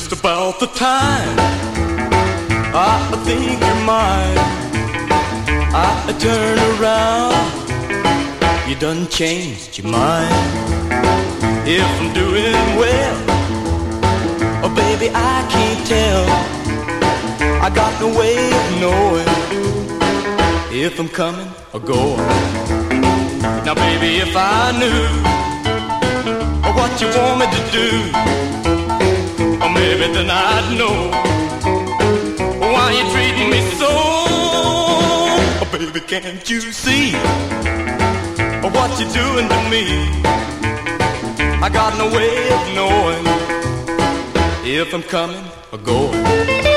just about the time I think you're mine. I turn around, you done changed your mind. If I'm doing well, oh baby, I can't tell. I got no way of knowing if I'm coming or going. Now baby, if I knew what you want me to do, or maybe then I'd know why you treating me so. Oh baby, can't you see what you're doing to me? I got no way of knowing if I'm coming or going.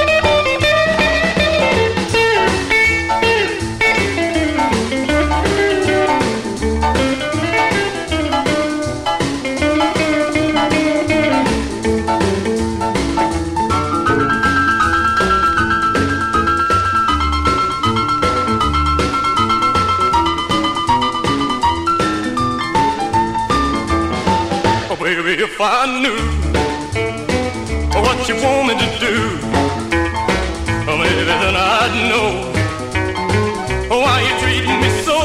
Baby, if I knew what you want me to do, maybe then I'd know why you're treating me so.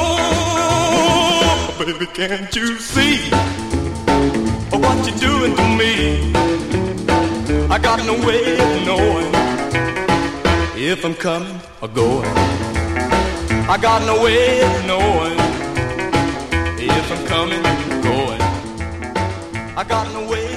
Baby, can't you see what you're doing to me? I got no way of knowing if I'm coming or going. I got no way of knowing if I'm coming or going. I got no way